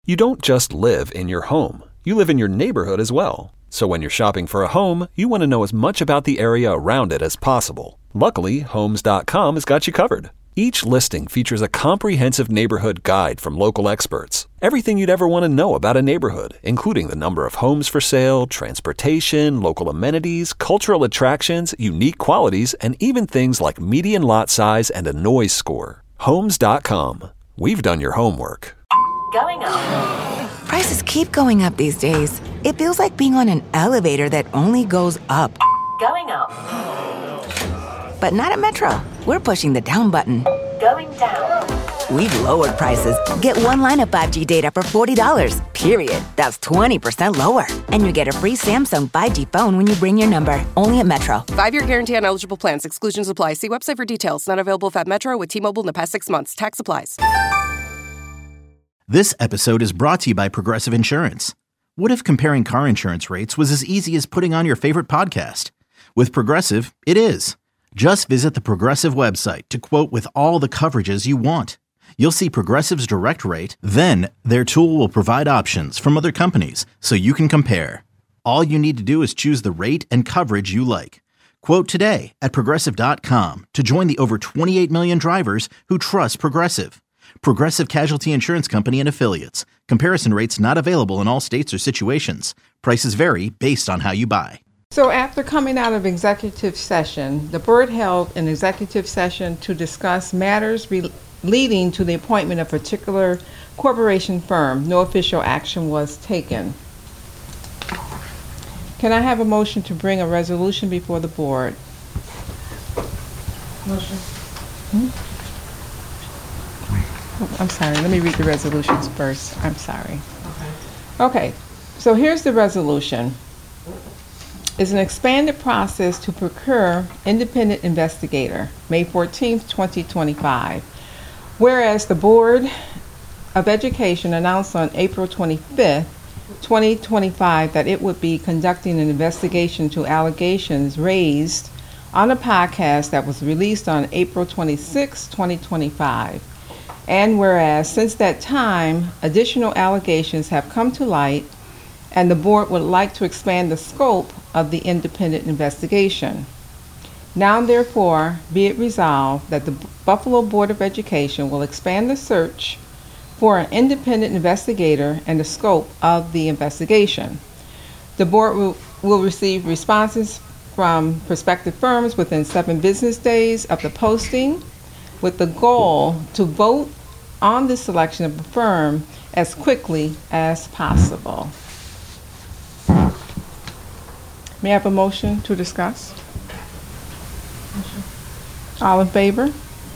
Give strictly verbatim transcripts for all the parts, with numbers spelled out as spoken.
You don't just live in your home. You live in your neighborhood as well. So when you're shopping for a home, you want to know as much about the area around it as possible. Luckily, Homes dot com has got you covered. Each listing features a comprehensive neighborhood guide from local experts. Everything you'd ever want to know about a neighborhood, including the number of homes for sale, transportation, local amenities, cultural attractions, unique qualities, and even things like median lot size and a noise score. Homes dot com. We've done your homework. Going up. Prices keep going up these days. It feels like being on an elevator that only goes up. Going up. But not at Metro. We're pushing the down button. Going down. We've lowered prices. Get one line of five G data for forty dollars, period. That's twenty percent lower. And you get a free Samsung five G phone when you bring your number. Only at Metro. Five-year guarantee on eligible plans. Exclusions apply. See website for details. Not available if at Metro with T-Mobile in the past six months. Tax applies. This episode is brought to you by Progressive Insurance. What if comparing car insurance rates was as easy as putting on your favorite podcast? With Progressive, it is. Just visit the Progressive website to quote with all the coverages you want. You'll see Progressive's direct rate, then their tool will provide options from other companies so you can compare. All you need to do is choose the rate and coverage you like. Quote today at Progressive dot com to join the over twenty-eight million drivers who trust Progressive. Progressive Casualty Insurance Company and Affiliates. Comparison rates not available in all states or situations. Prices vary based on how you buy. So after coming out of executive session, the board held an executive session to discuss matters re- leading to the appointment of a particular corporation firm. No official action was taken. Can I have a motion to bring a resolution before the board? Motion. Hmm? I'm sorry, let me read the resolutions first. I'm sorry. Okay. Okay, so here's the resolution. It's an expanded process to procure independent investigator, May fourteenth, twenty twenty-five. Whereas the Board of Education announced on April twenty-fifth, twenty twenty-five that it would be conducting an investigation to allegations raised on a podcast that was released on April twenty-sixth, twenty twenty-five. And whereas since that time, additional allegations have come to light, and the board would like to expand the scope of the independent investigation. Now therefore, be it resolved that the Buffalo Board of Education will expand the search for an independent investigator and the scope of the investigation. The board will, will receive responses from prospective firms within seven business days of the posting, with the goal to vote on the selection of a firm as quickly as possible. May I have a motion to discuss? Motion. All in favor?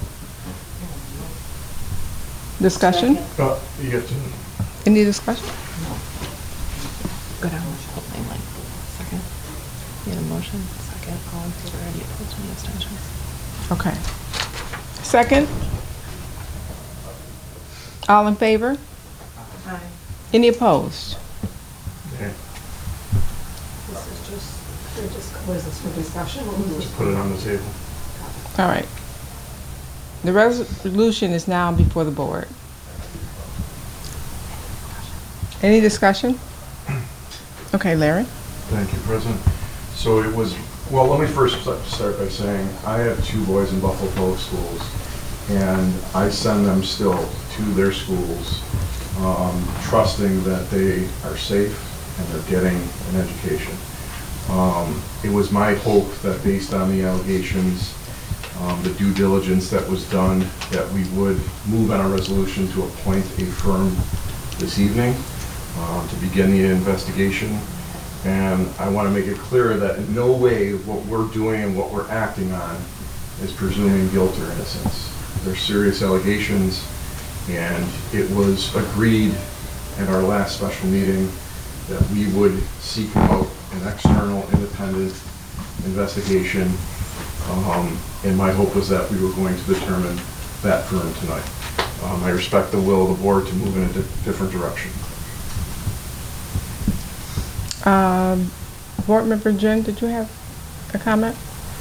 Discussion? Uh, you get to. Any discussion? No. Go down with the whole thing, like, second. You had a motion, second, all in favor, any opposed, any abstentions? Okay. Second? All in favor? Aye. Any opposed? Okay. This is just, we're just, what is this, for discussion? Just put it on the table. All right. The resolution is now before the board. Any discussion? Okay, Larry? Thank you, President. So it was, well, let me first start by saying I have two boys in Buffalo Public Schools, and I send them still to their schools, um, trusting that they are safe and they're getting an education. Um, it was my hope that based on the allegations, um, the due diligence that was done, that we would move on a resolution to appoint a firm this evening uh, to begin the investigation. And I want to make it clear that in no way what we're doing and what we're acting on is presuming guilt or innocence. They're serious allegations, and it was agreed at our last special meeting that we would seek out an external independent investigation. Um, and my hope was that we were going to determine that firm tonight. Um, I respect the will of the board to move in a di- different direction. Um, Board Member Jen, did you have a comment?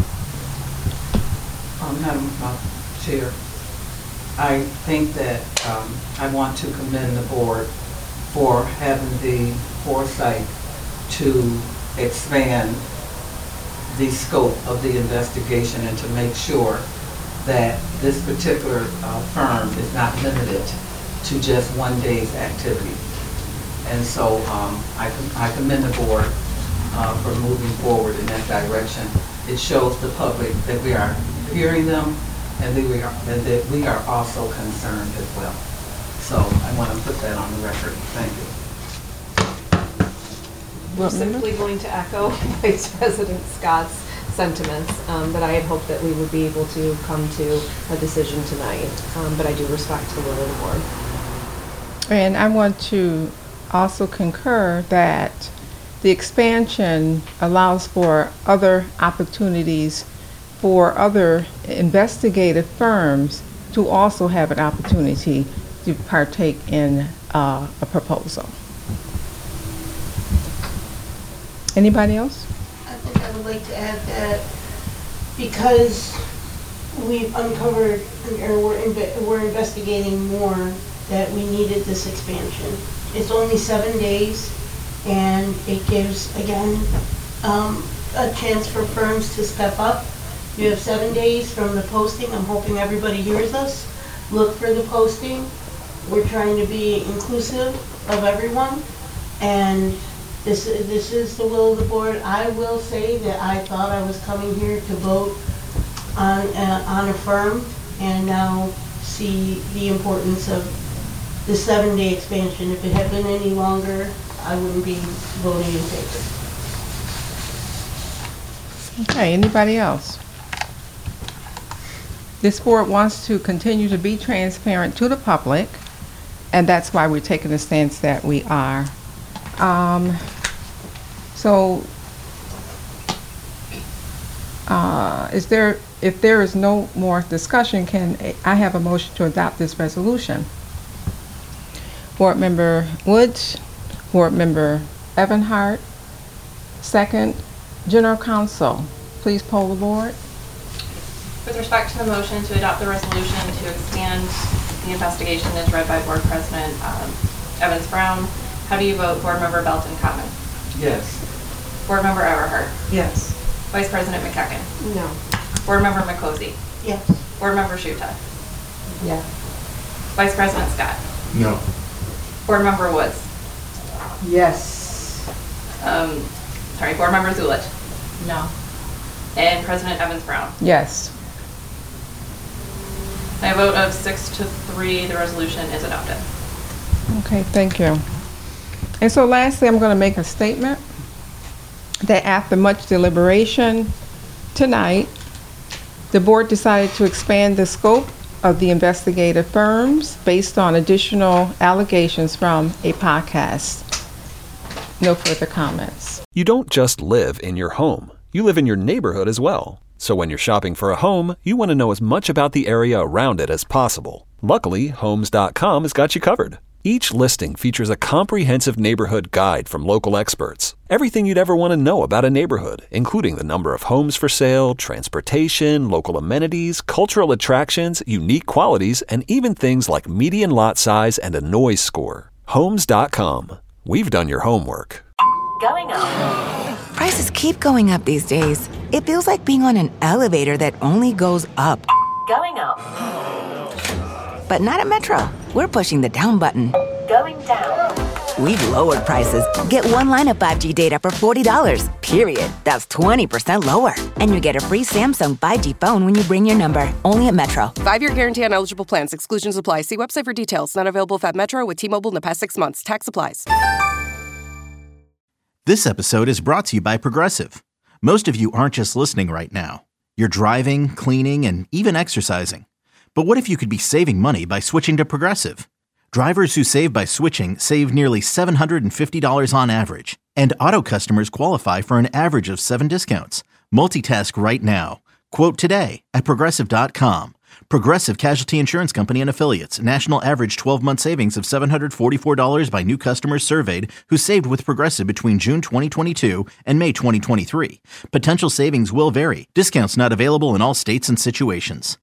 Um, Madam uh, Chair, I think that um, I want to commend the board for having the foresight to expand the scope of the investigation and to make sure that this particular uh, firm is not limited to just one day's activity. And so um, I, com- I commend the board uh, for moving forward in that direction. It shows the public that we are hearing them and that we are, and that we are also concerned as well. So I want to put that on the record. Thank you. We're simply going to echo Vice President Scott's sentiments, um, that I had hoped that we would be able to come to a decision tonight, um, but I do respect the will of the board. And I want to also concur that the expansion allows for other opportunities for other investigative firms to also have an opportunity to partake in uh, a proposal. Anybody else? I think I would like to add that because we've uncovered, or we're, inve- we're investigating more, that we needed this expansion. It's only seven days, and it gives, again, um, a chance for firms to step up. You have seven days from the posting. I'm hoping everybody hears us. Look for the posting. We're trying to be inclusive of everyone, and this, this is the will of the board. I will say that I thought I was coming here to vote on, uh, on a firm, and now see the importance of the seven-day expansion. If it had been any longer, I wouldn't be voting in favor. Okay, anybody else? This board wants to continue to be transparent to the public, and that's why we're taking the stance that we are. Um, so, uh, is there, if there is no more discussion, can I have a motion to adopt this resolution? Board Member Woods, Board Member Evanhart, second. General Counsel, please poll the board. With respect to the motion to adopt the resolution to expand the investigation as read by Board President um, Evans Brown, how do you vote? Board Member Belton Common? Yes. Board Member Everhart? Yes. Vice President McEachen? No. Board Member McCosey? Yes. Board Member Shuta? Yes. Vice President Scott? No. Board Member Woods? Yes. Um, sorry, Board Member Zulich? No. And President Evans Brown? Yes. By a vote of six to three, the resolution is adopted. Okay, thank you. And so lastly, I'm going to make a statement that after much deliberation tonight, the board decided to expand the scope of the investigative firms based on additional allegations from a podcast. No further comments. You don't just live in your home. You live in your neighborhood as well. So when you're shopping for a home, you want to know as much about the area around it as possible. Luckily, Homes dot com has got you covered. Each listing features a comprehensive neighborhood guide from local experts. Everything you'd ever want to know about a neighborhood, including the number of homes for sale, transportation, local amenities, cultural attractions, unique qualities, and even things like median lot size and a noise score. Homes dot com. We've done your homework. Going up. Prices keep going up these days. It feels like being on an elevator that only goes up. Going up. But not at Metro. We're pushing the down button. Going down. We've lowered prices. Get one line of five G data for forty dollars, period. That's twenty percent lower. And you get a free Samsung five G phone when you bring your number. Only at Metro. Five-year guarantee on eligible plans. Exclusions apply. See website for details. Not available if at Metro with T-Mobile in the past six months. Tax applies. This episode is brought to you by Progressive. Most of you aren't just listening right now. You're driving, cleaning, and even exercising. But what if you could be saving money by switching to Progressive? Drivers who save by switching save nearly seven hundred fifty dollars on average. And auto customers qualify for an average of seven discounts. Multitask right now. Quote today at Progressive dot com. Progressive Casualty Insurance Company and Affiliates. National average twelve-month savings of seven hundred forty-four dollars by new customers surveyed who saved with Progressive between June twenty twenty-two and May twenty twenty-three. Potential savings will vary. Discounts not available in all states and situations.